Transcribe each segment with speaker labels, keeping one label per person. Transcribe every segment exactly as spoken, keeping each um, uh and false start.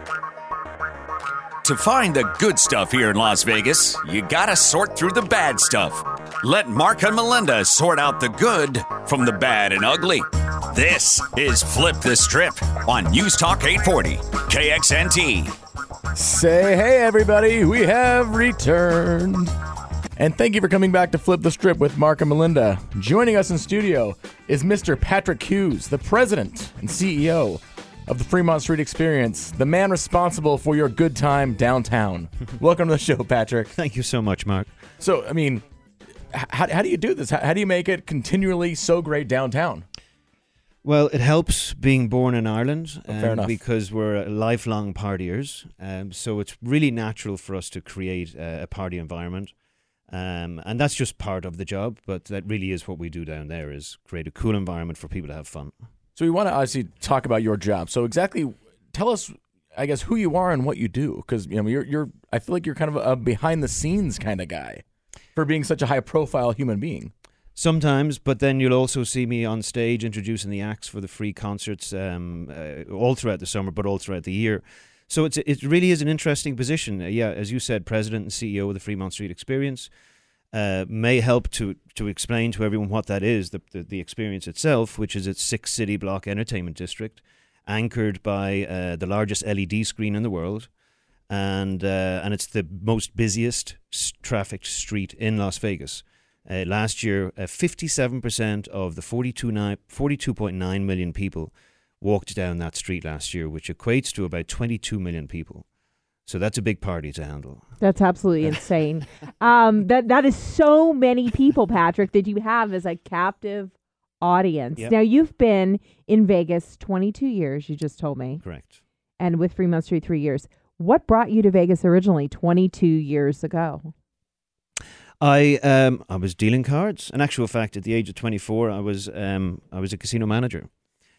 Speaker 1: To find the good stuff here in Las Vegas, you gotta sort through the bad stuff. Let Mark and Melinda sort out the good from the bad and ugly. This is Flip the Strip on News Talk eight forty, K X N T.
Speaker 2: Say hey, everybody, we have returned. And thank you for coming back to Flip the Strip with Mark and Melinda. Joining us in studio is Mister Patrick Hughes, the president and C E O of the Fremont Street Experience, the man responsible for your good time downtown. Welcome to the show, Patrick.
Speaker 3: Thank you so much, Mark.
Speaker 2: So, I mean, how, how do you do this? How, how do you make it continually so great downtown?
Speaker 3: Well, it helps being born in Ireland
Speaker 2: Oh, fair
Speaker 3: um,
Speaker 2: enough.
Speaker 3: because we're lifelong partiers. Um, so it's really natural for us to create uh, a party environment. Um, and that's just part of the job, but that really is what we do down there, is create a cool environment for people to have fun.
Speaker 2: So we want to obviously talk about your job. So exactly, tell us, I guess, who you are and what you do, because you know you're you're. I feel like you're kind of a behind the scenes kind of guy for being such a high profile human being.
Speaker 3: Sometimes, but then you'll also see me on stage introducing the acts for the free concerts um, uh, all throughout the summer, but all throughout the year. So it's it really is an interesting position. Uh, yeah, as you said, president and C E O of the Fremont Street Experience. Uh, may help to to explain to everyone what that is, the, the the experience itself, which is its six city block entertainment district, anchored by uh, the largest L E D screen in the world, and uh, and it's the most busiest s- trafficked street in Las Vegas. Uh, last year, uh, fifty-seven percent of the forty-two point nine million people walked down that street last year, which equates to about twenty-two million people. So that's a big party to handle.
Speaker 4: That's absolutely insane. um, that that is so many people, Patrick, that you have as a captive audience.
Speaker 3: Yep.
Speaker 4: Now, you've been in Vegas twenty-two years, you just told me,
Speaker 3: Correct.
Speaker 4: and with Fremont Street three years. What brought you to Vegas originally twenty-two years ago?
Speaker 3: I um I was dealing cards. In actual fact, at the age of twenty-four, I was um I was a casino manager.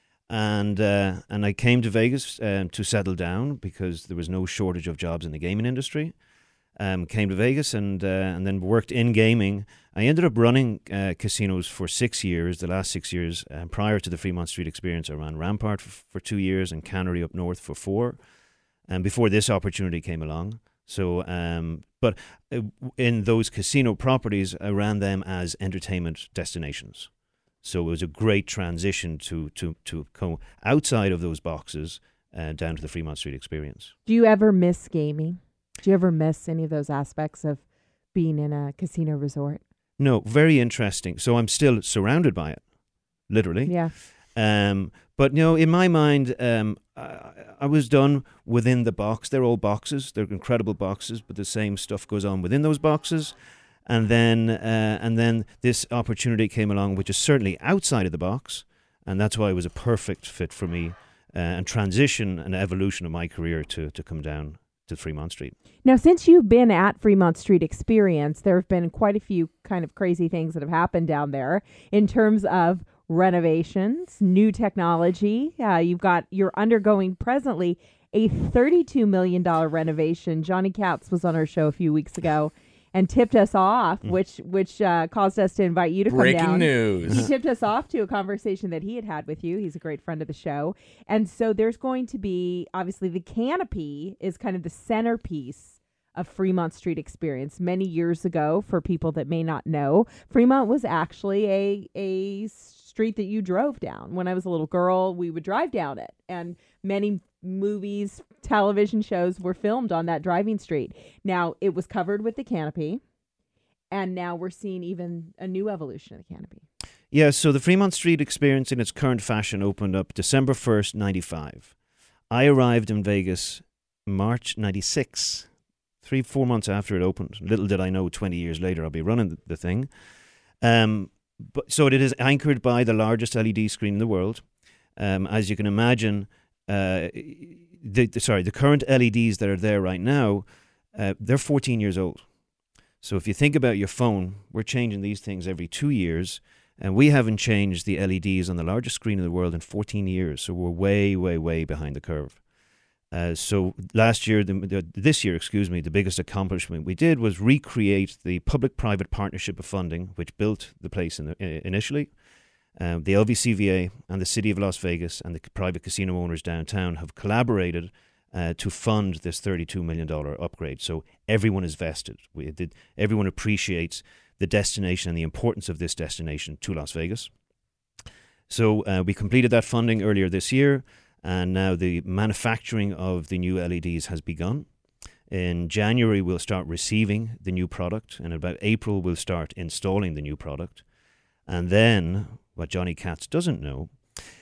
Speaker 3: And uh, and I came to Vegas um, to settle down because there was no shortage of jobs in the gaming industry. Um, came to Vegas and uh, and then worked in gaming. I ended up running uh, casinos for six years, the last six years. Um, prior to the Fremont Street Experience, I ran Rampart for, for two years and Cannery up north for four. And before this opportunity came along. So, um, but in those casino properties, I ran them as entertainment destinations. So it was a great transition to to to go outside of those boxes uh, down to the Fremont Street Experience.
Speaker 4: Do you ever miss gaming? Do you ever miss any of those aspects of being in a casino resort?
Speaker 3: No, very interesting. So I'm still surrounded by it, literally.
Speaker 4: Yeah.
Speaker 3: Um, but you know, in my mind, um, I, I was done within the box. They're all boxes. They're incredible boxes, but the same stuff goes on within those boxes. And then, uh, and then this opportunity came along, which is certainly outside of the box, and that's why it was a perfect fit for me, uh, and transition and evolution of my career to to come down to Fremont Street.
Speaker 4: Now, since you've been at Fremont Street Experience, there have been quite a few kind of crazy things that have happened down there in terms of renovations, new technology. Uh, you've got you're undergoing presently a thirty-two million dollars renovation. Johnny Katz was on our show a few weeks ago and tipped us off,
Speaker 3: Mm.
Speaker 4: which which uh, caused us to invite you to
Speaker 2: Breaking
Speaker 4: come down.
Speaker 2: news.
Speaker 4: He tipped us off to a conversation that he had had with you. He's a great friend of the show. And so there's going to be, obviously, the canopy is kind of the centerpiece of Fremont Street Experience. Many years ago, for people that may not know, Fremont was actually a a street that you drove down. When I was a little girl, we would drive down it. And many movies, television shows were filmed on that driving street. Now, it was covered with the canopy, and now we're seeing even a new evolution of the canopy.
Speaker 3: Yeah, so the Fremont Street Experience in its current fashion opened up December first, ninety-five. I arrived in Vegas March ninety-six, three, four months after it opened. Little did I know, twenty years later, I'll be running the, the thing. Um, but so it is anchored by the largest L E D screen in the world. Um, as you can imagine, uh, the, the sorry, the current L E Ds that are there right now, uh, they're fourteen years old. So if you think about your phone, we're changing these things every two years, and we haven't changed the L E Ds on the largest screen in the world in fourteen years. So we're way, way, way behind the curve. Uh, so last year, the, the, this year, excuse me, the biggest accomplishment we did was recreate the public-private partnership of funding, which built the place in the, uh, initially. Uh, the L V C V A and the City of Las Vegas and the private casino owners downtown have collaborated uh, to fund this thirty-two million dollars upgrade. So everyone is vested. We did, everyone appreciates the destination and the importance of this destination to Las Vegas. So uh, we completed that funding earlier this year, and now the manufacturing of the new L E Ds has begun. In January, we'll start receiving the new product, and about April, we'll start installing the new product. And then, what Johnny Katz doesn't know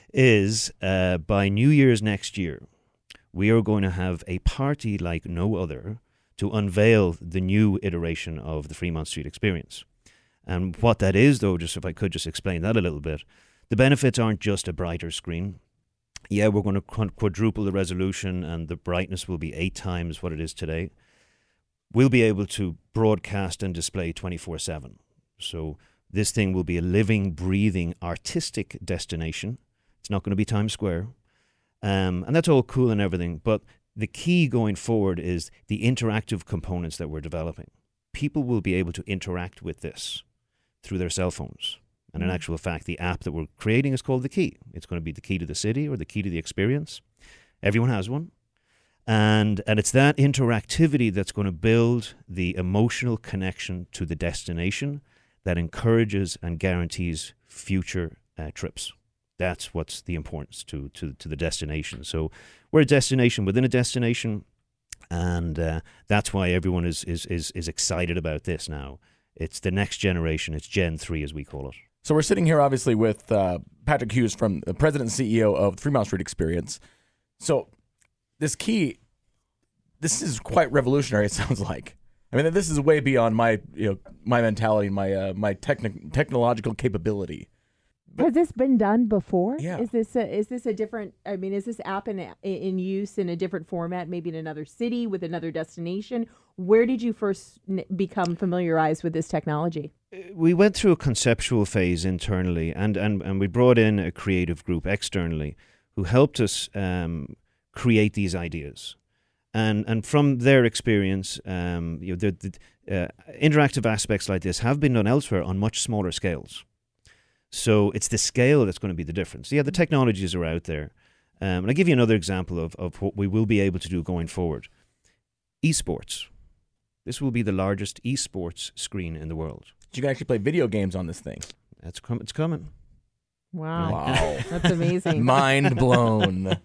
Speaker 3: is uh, by New Year's next year, we are going to have a party like no other to unveil the new iteration of the Fremont Street Experience. And what that is, though, just if I could just explain that a little bit, the benefits aren't just a brighter screen. Yeah, we're going to quadruple the resolution and the brightness will be eight times what it is today. We'll be able to broadcast and display twenty-four seven. So this thing will be a living, breathing, artistic destination. It's not going to be Times Square. Um, and that's all cool and everything. But the key going forward is the interactive components that we're developing. People will be able to interact with this through their cell phones. And in actual fact, the app that we're creating is called The Key. It's going to be the key to the city or the key to the experience. Everyone has one. And and it's that interactivity that's going to build the emotional connection to the destination that encourages and guarantees future uh, trips. That's what's the importance to, to, to the destination. So we're a destination within a destination, and uh, that's why everyone is, is, is, is excited about this now. It's the next generation. It's Gen three, as we call it.
Speaker 2: So we're sitting here, obviously, with uh, Patrick Hughes, from the president and C E O of the Fremont Street Experience. So this key, this is quite revolutionary, it sounds like. I mean, this is way beyond my, you know, my mentality, my uh, my techni- technological capability.
Speaker 4: Has this been done before?
Speaker 2: Yeah.
Speaker 4: Is this a, is this a different? I mean, is this app in in use in a different format? Maybe in another city with another destination. Where did you first n- become familiarized with this technology?
Speaker 3: We went through a conceptual phase internally, and and and we brought in a creative group externally who helped us um, create these ideas. And and from their experience, um, you know, the, the uh, interactive aspects like this have been done elsewhere on much smaller scales. So it's the scale that's going to be the difference. Yeah, the technologies are out there. Um, and I'll give you another example of, of what we will be able to do going forward. Esports. This will be the largest esports screen in the world.
Speaker 2: You can actually play video games on this thing.
Speaker 3: That's com- It's coming.
Speaker 4: Wow.
Speaker 2: Wow.
Speaker 4: That's amazing.
Speaker 2: Mind blown.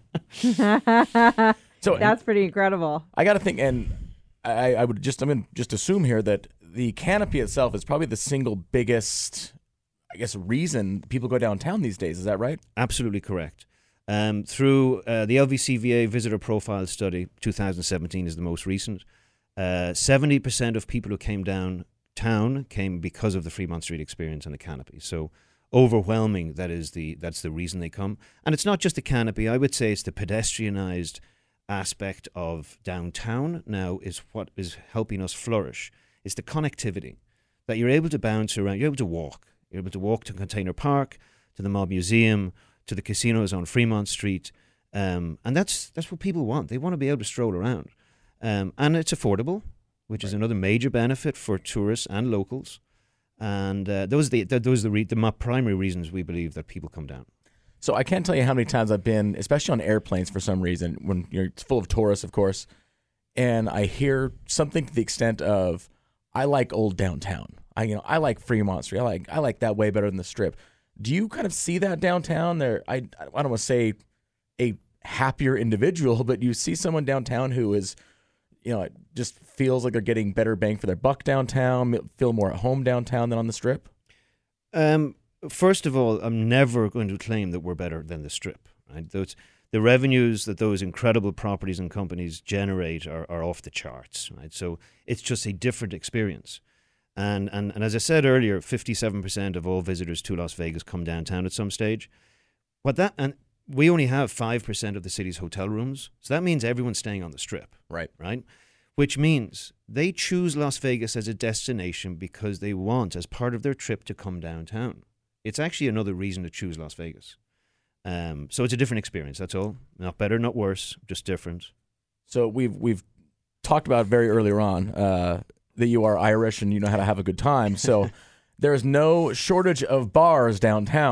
Speaker 2: So
Speaker 4: That's pretty incredible.
Speaker 2: I got to think, and I, I would just, I'm going to just assume here that the canopy itself is probably the single biggest, I guess, reason people go downtown these days. Is that right?
Speaker 3: Absolutely correct. Um, through uh, the L V C V A Visitor Profile Study, two thousand seventeen is the most recent, uh, seventy percent of people who came downtown came because of the Fremont Street Experience and the canopy. So overwhelming, that is the that's the reason they come. And it's not just the canopy. I would say it's the pedestrianized aspect of downtown now is what is helping us flourish. It's the connectivity, that you're able to bounce around, you're able to walk. You're able to walk to Container Park, to the Mob Museum, to the casinos on Fremont Street. Um, and that's that's what people want. They want to be able to stroll around. Um, and it's affordable, which right. is another major benefit for tourists and locals. And uh, those are the, those are the, re- the primary reasons we believe that people come down.
Speaker 2: So I can't tell you how many times I've been, especially on airplanes for some reason, when you're it's full of tourists, of course, and I hear something to the extent of, I like old downtown. I you know I like Fremont Street. I like I like that way better than the Strip. Do you kind of see that downtown there? I I don't want to say a happier individual, but you see someone downtown who is, you know, it just feels like they're getting better bang for their buck downtown, feel more at home downtown than on the Strip?
Speaker 3: Um. First of all, I'm never going to claim that we're better than the Strip. Right? Those, the revenues that those incredible properties and companies generate are, are off the charts. Right? So it's just a different experience. And, and and as I said earlier, fifty-seven percent of all visitors to Las Vegas come downtown at some stage. What that and we only have five percent of the city's hotel rooms, so that means everyone's staying on the Strip.
Speaker 2: Right.
Speaker 3: Right? Which means they choose Las Vegas as a destination because they want, as part of their trip, to come downtown. It's actually another reason to choose Las Vegas. Um, so it's a different experience, that's all. Not better, not worse, just different.
Speaker 2: So we've we've talked about very earlier on uh, that you are Irish and you know how to have a good time. So there is no shortage of bars downtown.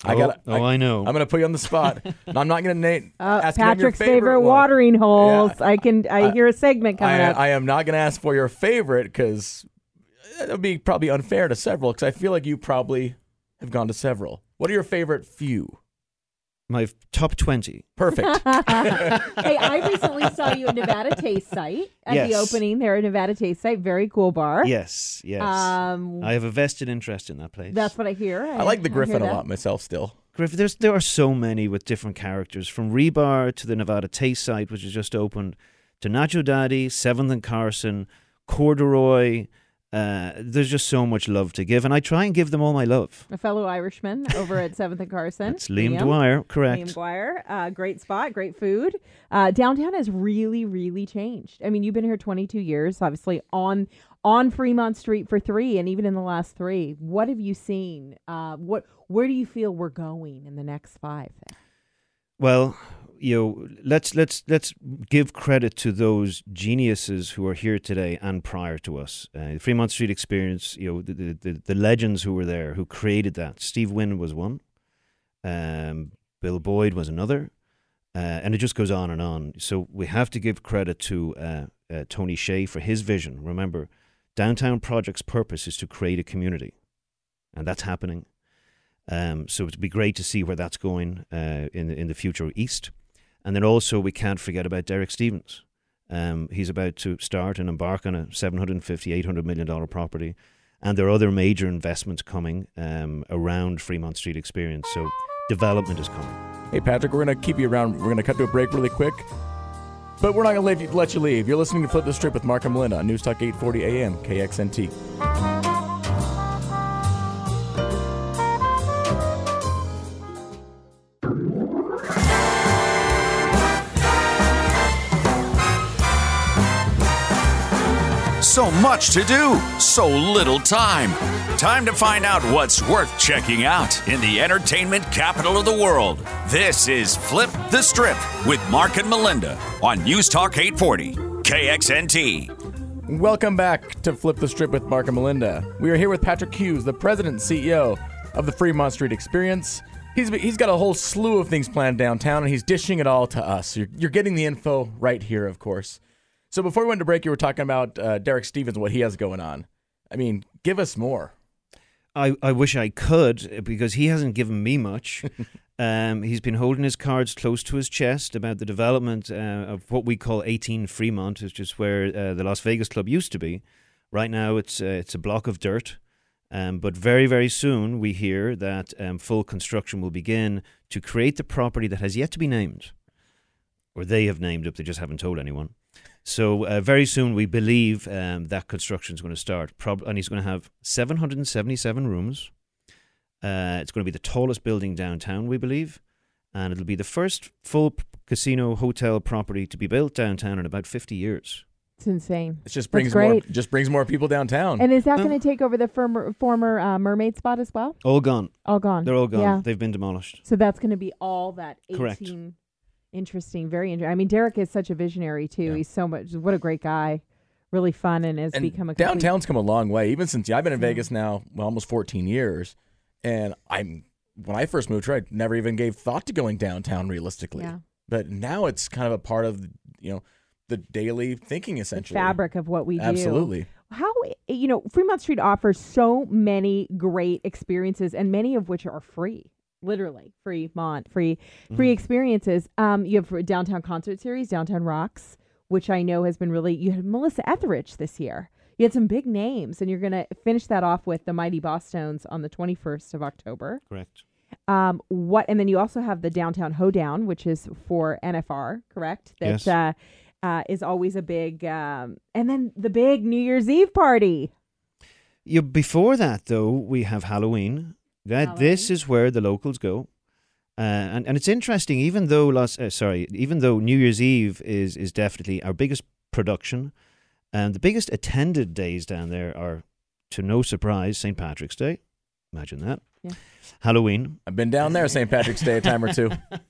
Speaker 2: I got.
Speaker 3: Oh, I know.
Speaker 2: I'm going to put you on the spot. And I'm not going to name.
Speaker 4: Uh,
Speaker 2: ask you your
Speaker 4: Patrick's
Speaker 2: favorite,
Speaker 4: favorite
Speaker 2: one.
Speaker 4: watering holes.
Speaker 2: Yeah.
Speaker 4: I can. I,
Speaker 2: I-
Speaker 4: hear a segment coming
Speaker 2: I,
Speaker 4: up.
Speaker 2: I am not going to ask for your favorite because it would be probably unfair to several. Because I feel like you probably have gone to several. What are your favorite few?
Speaker 3: My f- top twenty.
Speaker 2: Perfect.
Speaker 4: Hey, I recently saw you at Nevada Taste Site at the
Speaker 3: Yes.
Speaker 4: opening there at Nevada Taste Site. Very cool bar.
Speaker 3: Yes, yes.
Speaker 4: Um,
Speaker 3: I have a vested interest in that place.
Speaker 4: that's what I hear.
Speaker 2: I like the
Speaker 4: hear
Speaker 2: Griffin a
Speaker 4: that.
Speaker 2: lot myself. Still,
Speaker 3: Griff, there's there are so many with different characters, from Rebar to the Nevada Taste Site, which has just opened, to Nacho Daddy, Seventh and Carson, Corduroy. Uh, there's just so much love to give, and I try and give them all my love.
Speaker 4: A fellow Irishman over at Seventh and Carson.
Speaker 3: That's Liam Dwyer, correct?
Speaker 4: Liam Dwyer. Uh, great spot, great food. Uh, downtown has really, really changed. I mean, you've been here twenty-two years, obviously on on Fremont Street for three, and even in the last three. What have you seen? Uh, what where do you feel we're going in the next five?
Speaker 3: Well, you know, let's let's let's give credit to those geniuses who are here today and prior to us. Uh, the Fremont Street Experience, you know, the, the the the legends who were there, who created that. Steve Wynn was one. Um, Bill Boyd was another, uh, and it just goes on and on. So we have to give credit to uh, uh, Tony Shea for his vision. Remember, Downtown Project's purpose is to create a community, and that's happening. Um, so it'd be great to see where that's going uh, in the, in the future east. And then also we can't forget about Derek Stevens. Um, he's about to start and embark on a seven hundred fifty, eight hundred million dollars property. And there are other major investments coming um, around Fremont Street Experience. So development is coming.
Speaker 2: hey Patrick, we're going to keep you around. We're going to cut to a break really quick, but we're not going to let you leave. You're listening to Flip the Strip with Mark and Melinda on News Talk eight forty A M K X N T.
Speaker 1: So much to do, so little time. Time to find out what's worth checking out in the entertainment capital of the world. This is Flip the Strip with Mark and Melinda on News Talk eight forty, K X N T.
Speaker 2: Welcome back to Flip the Strip with Mark and Melinda. We are here with Patrick Hughes, the president and C E O of the Fremont Street Experience. He's he's got a whole slew of things planned downtown, and he's dishing it all to us. You're, you're getting the info right here, of course. So before we went to break, you were talking about uh, Derek Stevens, what he has going on. I mean, give us more.
Speaker 3: I, I wish I could, because he hasn't given me much. um, he's been holding his cards close to his chest about the development uh, of what we call eighteen Fremont, which is where uh, the Las Vegas Club used to be. Right now, it's uh, it's a block of dirt. Um, but very, very soon, we hear that um, full construction will begin to create the property that has yet to be named. Or they have named it, they just haven't told anyone. So uh, very soon, we believe um, that construction is going to start. Prob- and he's going to have seven hundred seventy-seven rooms. Uh, it's going to be the tallest building downtown, we believe. And it'll be the first full p- casino hotel property to be built downtown in about fifty years.
Speaker 4: It's insane.
Speaker 2: It just brings
Speaker 4: That's
Speaker 2: more
Speaker 4: great.
Speaker 2: just brings more people downtown.
Speaker 4: And is that
Speaker 3: Um,
Speaker 4: going to take over the former former uh, mermaid spot as well?
Speaker 3: All gone.
Speaker 4: All gone.
Speaker 3: They're all gone.
Speaker 4: Yeah.
Speaker 3: They've been demolished.
Speaker 4: So that's going to be all that eighteen.
Speaker 3: Correct.
Speaker 4: Interesting. Very interesting. I mean, Derek is such a visionary too.
Speaker 2: Yeah.
Speaker 4: He's so much. What a great guy. Really fun and has
Speaker 2: And
Speaker 4: become a complete-
Speaker 2: downtown's come a long way. Even since I've been in
Speaker 4: Yeah.
Speaker 2: Vegas now, well, almost fourteen years, and I'm when I first moved here, I never even gave thought to going downtown realistically.
Speaker 4: Yeah.
Speaker 2: But now it's kind of a part of you know the daily thinking
Speaker 4: The
Speaker 2: essentially.
Speaker 4: fabric of what we do.
Speaker 2: Absolutely.
Speaker 4: How you know Fremont Street offers so many great experiences, and many of which are free. Literally Fremont free free
Speaker 3: Mhm.
Speaker 4: experiences. Um, you have downtown concert series, Downtown Rocks, which I know has been really. You had Melissa Etheridge this year. You had some big names, and you're going to finish that off with the Mighty Bosstones on the twenty-first of October.
Speaker 3: Correct.
Speaker 4: Um, what and then you also have the Downtown Hoedown, which is for N F R, correct? That
Speaker 3: Yes.
Speaker 4: uh, uh, is always a big. Um, and then the big New Year's Eve party.
Speaker 3: You, before that, though, we have Halloween. That This
Speaker 4: Halloween.
Speaker 3: is where the locals go. Uh, and, and it's interesting, even though Los, uh, sorry, even though New Year's Eve is, is definitely our biggest production, and the biggest attended days down there are, to no surprise, Saint Patrick's Day. Imagine that.
Speaker 4: Yeah.
Speaker 3: Halloween.
Speaker 2: I've been down there Saint Patrick's Day a time or two.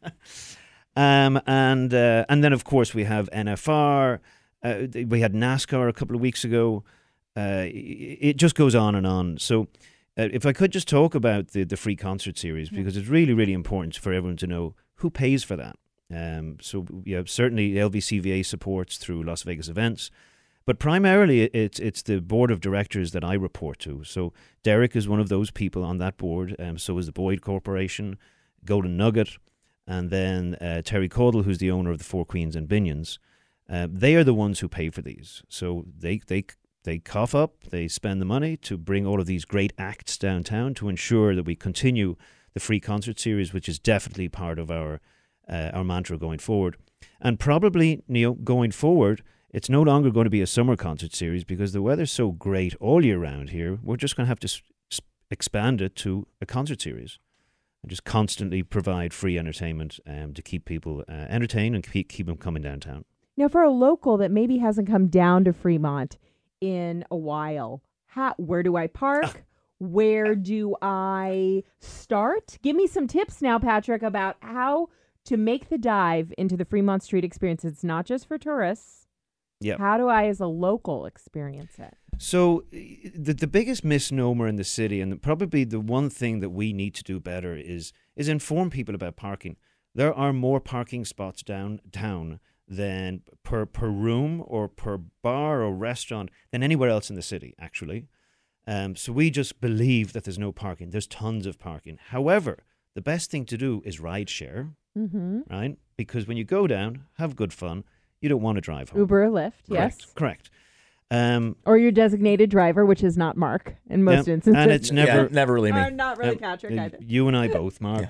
Speaker 3: Um, and uh, and then, of course, we have N F R. Uh, th- we had NASCAR a couple of weeks ago. Uh, it, it just goes on and on. So Uh, if I could just talk about the, the free concert series, because it's really, really important for everyone to know who pays for that. Um, so, yeah, certainly L V C V A supports through Las Vegas Events, but primarily it's it's the board of directors that I report to. So Derek is one of those people on that board. Um, so is the Boyd Corporation, Golden Nugget, and then uh, Terry Caudle, who's the owner of the Four Queens and Binions. Uh, they are the ones who pay for these. So they they they cough up, they spend the money to bring all of these great acts downtown to ensure that we continue the free concert series, which is definitely part of our uh, our mantra going forward. And probably, Neil, going forward, it's no longer going to be a summer concert series because the weather's so great all year round here. We're just going to have to s- s- expand it to a concert series and just constantly provide free entertainment um, to keep people uh, entertained and keep, keep them coming downtown.
Speaker 4: Now, for a local that maybe hasn't come down to Fremont in a while, how, where do I park? Where do I start? Give me some tips now, Patrick, about how to make the dive into the Fremont Street experience. It's not just for tourists.
Speaker 3: Yeah.
Speaker 4: How do I, as a local, experience it?
Speaker 3: So the the biggest misnomer in the city, and the, probably the one thing that we need to do better, is is inform people about parking. There are more parking spots downtown than per per room or per bar or restaurant than anywhere else in the city, actually. Um, so we just believe that there's no parking. There's tons of parking. However, the best thing to do is ride share,
Speaker 4: Mm-hmm.
Speaker 3: right? Because when you go down, have good fun. You don't want to drive home.
Speaker 4: Uber or Lyft,
Speaker 3: Correct,
Speaker 4: yes.
Speaker 3: Correct. Um,
Speaker 4: Or your designated driver, which is not Mark in most
Speaker 3: yeah,
Speaker 4: instances.
Speaker 3: and it's never
Speaker 2: yeah, never really me.
Speaker 4: Or not really
Speaker 3: uh,
Speaker 4: Patrick
Speaker 3: uh,
Speaker 4: either.
Speaker 3: You and I both, Mark.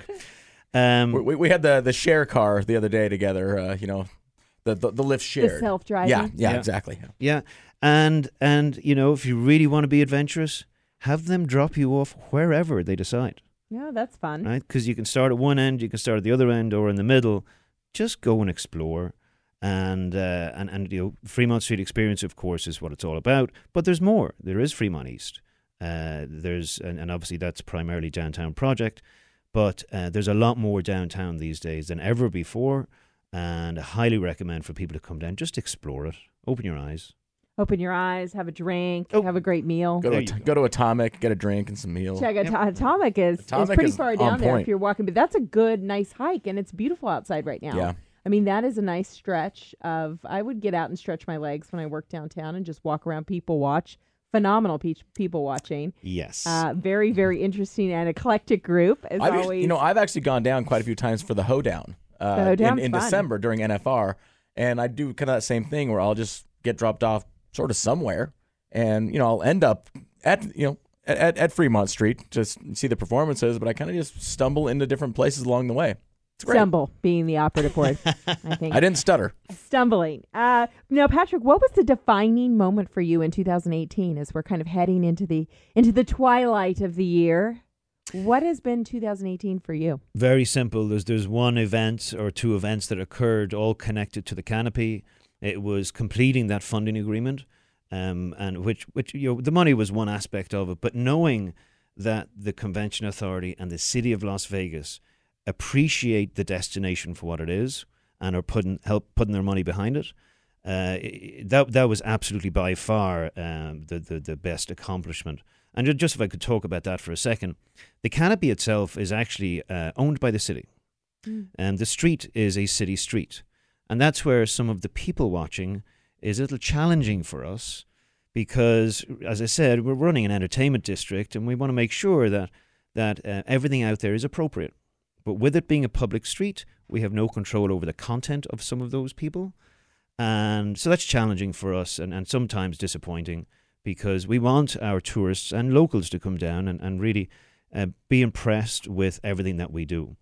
Speaker 3: Um,
Speaker 2: We, we had the the share car the other day together. Uh, you know, the the, the Lyft shared.
Speaker 4: The self-driving.
Speaker 2: Yeah, yeah,
Speaker 3: Yeah.
Speaker 2: exactly. Yeah.
Speaker 3: Yeah, and and you know, if you really want to be adventurous, have them drop you off wherever they decide,
Speaker 4: Yeah, that's fun.
Speaker 3: right? Because you can start at one end, you can start at the other end, or in the middle. Just go and explore, and uh, and and you know, Fremont Street Experience, of course, is what it's all about. But there's more. There is Fremont East. Uh, there's and, and obviously that's primarily downtown project, but uh, there's a lot more downtown these days than ever before, and I highly recommend for people to come down, just explore it, open your eyes.
Speaker 4: Open your eyes, have a drink,
Speaker 3: Oh.
Speaker 4: have a great meal.
Speaker 2: Go to
Speaker 3: There
Speaker 2: At-
Speaker 3: you go.
Speaker 2: go to Atomic, get a drink and some meals.
Speaker 4: Check out
Speaker 3: Yep.
Speaker 4: Atomic is,
Speaker 2: Atomic
Speaker 4: is pretty
Speaker 2: is
Speaker 4: far
Speaker 2: on
Speaker 4: down there
Speaker 2: point.
Speaker 4: if you're walking, but that's a good, nice hike, and it's beautiful outside right now.
Speaker 2: Yeah.
Speaker 4: I mean, that is a nice stretch of, I would get out and stretch my legs when I work downtown and just walk around, people watch. Phenomenal pe- people watching.
Speaker 3: Yes.
Speaker 4: Uh, very, very interesting and eclectic group, as
Speaker 2: I've,
Speaker 4: always.
Speaker 2: you know, I've actually gone down quite a few times for the hoedown uh,
Speaker 4: The hoedown's
Speaker 2: in, in
Speaker 4: fun.
Speaker 2: December during N F R, and I do kind of that same thing where I'll just get dropped off sort of somewhere, and you know I'll end up at you know at, at, at Fremont Street just see the performances, but I kind of just stumble into different places along the way. It's great.
Speaker 4: Stumble being the operative word, I think.
Speaker 2: I didn't stutter.
Speaker 4: Stumbling. Uh, now, Patrick, what was the defining moment for you in two thousand eighteen as we're kind of heading into the into the twilight of the year? What has been two thousand eighteen for you?
Speaker 3: Very simple. There's there's one event or two events that occurred, all connected to the canopy. It was completing that funding agreement, um, and which which you know the money was one aspect of it, but knowing that the Convention Authority and the City of Las Vegas appreciate the destination for what it is and are putting help putting their money behind it. Uh, that that was absolutely by far um, the, the the best accomplishment. And ju- just if I could talk about that for a second, the canopy itself is actually uh, owned by the city,
Speaker 4: Mm.
Speaker 3: and the street is a city street, and that's where some of the people watching is a little challenging for us, because as I said, we're running an entertainment district, and we want to make sure that that uh, everything out there is appropriate. But with it being a public street, we have no control over the content of some of those people. And so that's challenging for us and, and sometimes disappointing, because we want our tourists and locals to come down and, and really uh, be impressed with everything that we do.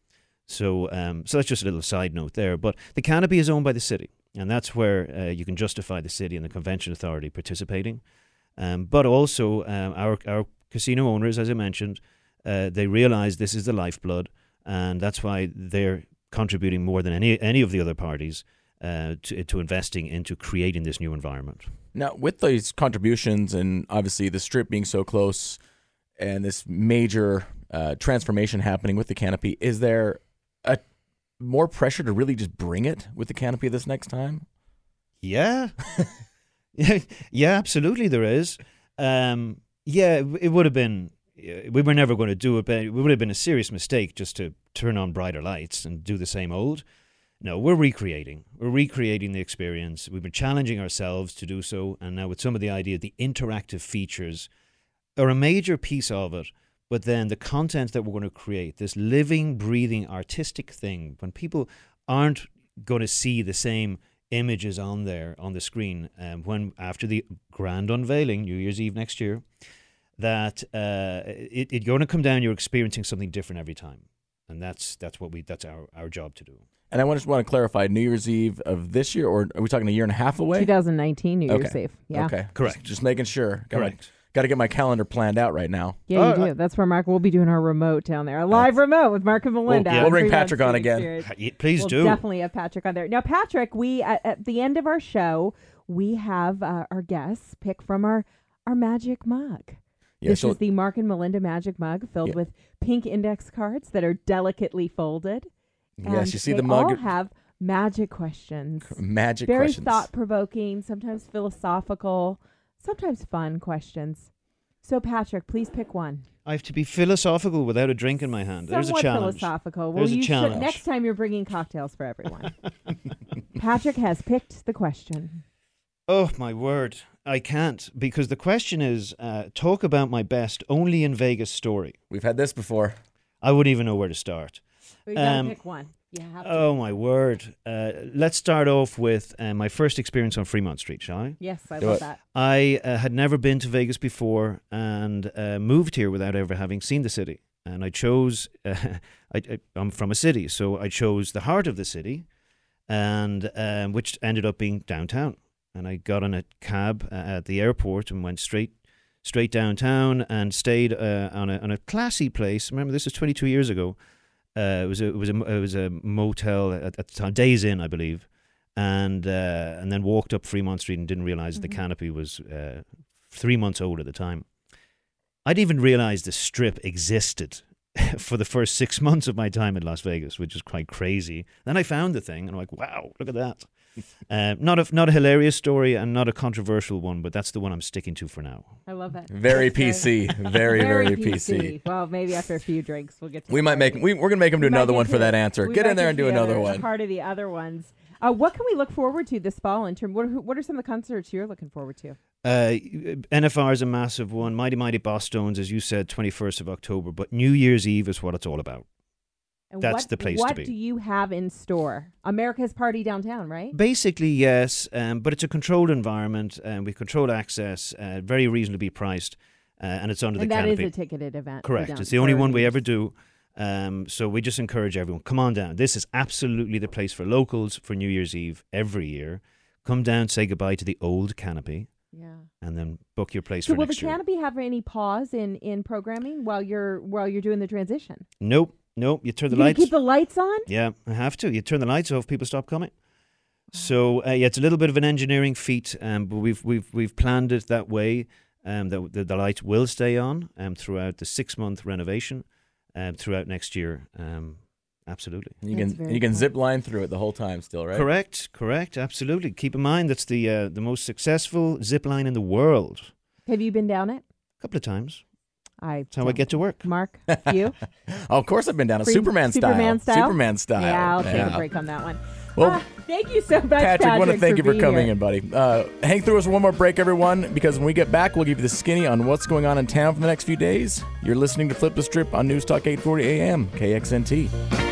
Speaker 3: So um, so that's just a little side note there. But the canopy is owned by the city, and that's where uh, you can justify the city and the Convention Authority participating. Um, but also um, our, our casino owners, as I mentioned, uh, they realize this is the lifeblood, and that's why they're contributing more than any any of the other parties uh, to, to investing into creating this new environment.
Speaker 2: Now, with these contributions and obviously the strip being so close and this major uh, transformation happening with the canopy, is there a more pressure to really just bring it with the canopy this next time?
Speaker 3: Yeah. yeah, yeah, absolutely there is. Um, yeah, it would have been uh, we were never going to do it, but it would have been a serious mistake just to turn on brighter lights and do the same old. No, we're recreating. We're recreating the experience. We've been challenging ourselves to do so, and now with some of the idea, the interactive features are a major piece of it, but then the content that we're going to create, this living, breathing, artistic thing, when people aren't going to see the same images on there, on the screen, um, when after the grand unveiling, New Year's Eve next year, that uh, it, it's going to come down, you're experiencing something different every time. And that's that's what we that's our, our job to do.
Speaker 2: And I just want to clarify, New Year's Eve of this year, or are we talking a year and a half away?
Speaker 4: twenty nineteen New Year's
Speaker 2: okay.
Speaker 4: Eve. Yeah.
Speaker 2: Okay.
Speaker 3: Correct.
Speaker 2: Just, just making sure. Got
Speaker 3: Correct.
Speaker 2: My, got to get my calendar planned out right now.
Speaker 4: Yeah, you
Speaker 3: Oh,
Speaker 4: do. That's where Mark will be doing our remote down there. A live remote with Mark and Melinda.
Speaker 3: Well, yeah.
Speaker 2: We'll bring
Speaker 4: Fremont
Speaker 2: Patrick on
Speaker 4: Street
Speaker 2: again.
Speaker 4: Experience.
Speaker 3: Yeah, please
Speaker 4: We'll
Speaker 3: do.
Speaker 4: definitely have Patrick on there. Now, Patrick, we at, at the end of our show, we have uh, our guests pick from our, our magic mug.
Speaker 2: Yeah,
Speaker 4: this
Speaker 2: she'll-
Speaker 4: is the Mark and Melinda magic mug filled
Speaker 2: Yeah.
Speaker 4: with pink index cards that are delicately folded.
Speaker 2: Yes,
Speaker 4: And
Speaker 2: you see
Speaker 4: they
Speaker 2: the mug.
Speaker 4: all have magic questions.
Speaker 2: Magic
Speaker 4: Very
Speaker 2: questions.
Speaker 4: thought-provoking, sometimes philosophical, sometimes fun questions. So, Patrick, please pick one.
Speaker 3: I have to be philosophical without a drink in my hand. There's a
Speaker 4: Somewhat
Speaker 3: challenge.
Speaker 4: philosophical.
Speaker 3: There's
Speaker 4: well,
Speaker 3: a
Speaker 4: you
Speaker 3: challenge.
Speaker 4: should next time you're bringing cocktails for everyone. Patrick has picked the question.
Speaker 3: Oh, my word. I can't, because the question is, uh, talk about my best only in Vegas story.
Speaker 2: We've had this before.
Speaker 3: I wouldn't even know where to start.
Speaker 4: We gotta
Speaker 3: Um,
Speaker 4: pick one. You have to.
Speaker 3: Oh, my word. Uh, let's start off with uh, my first experience on Fremont Street, shall I?
Speaker 4: Yes, I
Speaker 2: Do
Speaker 4: love
Speaker 2: it.
Speaker 4: that.
Speaker 3: I uh, had never been to Vegas before and uh, moved here without ever having seen the city. And I chose, uh, I, I, I'm from a city, so I chose the heart of the city, and um, which ended up being downtown. And I got on a cab uh, at the airport and went straight straight downtown and stayed uh, on, a, on a classy place. Remember, this was twenty-two years ago. Uh, it was a, it was a it was a motel at, at the time, Days Inn, I believe, and uh, and then walked up Fremont Street and didn't realize
Speaker 4: Mm-hmm.
Speaker 3: the canopy was uh, three months old at the time. I didn't even realize the Strip existed for the first six months of my time in Las Vegas, which is quite crazy. Then I found the thing, and I'm like, wow, look at that. Uh, not a not a hilarious story and not a controversial one, but that's the one I'm sticking to for now.
Speaker 4: I love that.
Speaker 2: Very
Speaker 4: That's
Speaker 2: P C. Very, very P C.
Speaker 4: Well, maybe after a few drinks, we'll get to
Speaker 2: We
Speaker 4: the
Speaker 2: might
Speaker 4: part
Speaker 2: make.
Speaker 4: of it.
Speaker 2: We, we're gonna make him do
Speaker 4: We might
Speaker 2: another
Speaker 4: get
Speaker 2: one
Speaker 4: to
Speaker 2: for
Speaker 4: the-
Speaker 2: that answer.
Speaker 4: we
Speaker 2: Get
Speaker 4: might
Speaker 2: in there
Speaker 4: get
Speaker 2: and
Speaker 4: to
Speaker 2: do
Speaker 4: the
Speaker 2: another
Speaker 4: other-
Speaker 2: one.
Speaker 4: Part of the other ones. Uh, what can we look forward to this fall in terms? What are, what are some of the concerts you're looking forward to?
Speaker 3: Uh, N F R is a massive one. Mighty Mighty Bosstones, as you said, twenty-first of October. But New Year's Eve is what it's all about.
Speaker 4: And
Speaker 3: That's
Speaker 4: what,
Speaker 3: the place to
Speaker 4: what
Speaker 3: be.
Speaker 4: do you have in store? America's Party downtown, right?
Speaker 3: Basically, yes, um, but it's a controlled environment, and we control access, uh, very reasonably priced, uh, and it's under
Speaker 4: And
Speaker 3: the
Speaker 4: that is
Speaker 3: canopy.
Speaker 4: a ticketed event. for
Speaker 3: Correct.
Speaker 4: down-
Speaker 3: It's the only
Speaker 4: for
Speaker 3: one we
Speaker 4: New
Speaker 3: ever
Speaker 4: Year's.
Speaker 3: do. Um, so we just encourage everyone, come on down. This is absolutely the place for locals for New Year's Eve every year. Come down, say goodbye to the old canopy,
Speaker 4: Yeah.
Speaker 3: and then book your place
Speaker 4: So
Speaker 3: for
Speaker 4: will the
Speaker 3: next year.
Speaker 4: canopy have any pause in, in programming while you're while you're doing the transition?
Speaker 3: Nope, nope. You turn the
Speaker 4: you gonna
Speaker 3: lights.
Speaker 4: keep the lights on?
Speaker 3: Yeah, I have to. You turn the lights off, people stop coming. So uh, yeah, it's a little bit of an engineering feat, um, but we've we've we've planned it that way. Um, that the, the lights will stay on um, throughout the six month renovation, um, throughout next year. Um, absolutely.
Speaker 2: You
Speaker 4: That's
Speaker 2: can
Speaker 4: very
Speaker 2: you can
Speaker 4: cool.
Speaker 2: zip line through it the whole time still, right?
Speaker 3: Correct, correct, absolutely. Keep in mind that's the uh, the most successful zip line in the world.
Speaker 4: Have you been down it?
Speaker 3: A couple of times.
Speaker 4: I.
Speaker 3: That's how I get to work.
Speaker 4: Mark, you?
Speaker 2: Oh, of course I've been down a
Speaker 4: Free-
Speaker 2: Superman style.
Speaker 4: Superman style?
Speaker 2: Superman style.
Speaker 4: Yeah, I'll take a break on that one.
Speaker 2: Well,
Speaker 4: Ah, thank you so much,
Speaker 2: Patrick,
Speaker 4: Patrick.
Speaker 2: I want to thank you for
Speaker 4: being
Speaker 2: coming
Speaker 4: here.
Speaker 2: in, buddy. Uh, hang through us for one more break, everyone, because when we get back, we'll give you the skinny on what's going on in town for the next few days. You're listening to Flip the Strip on News Talk eight forty A M, K X N T.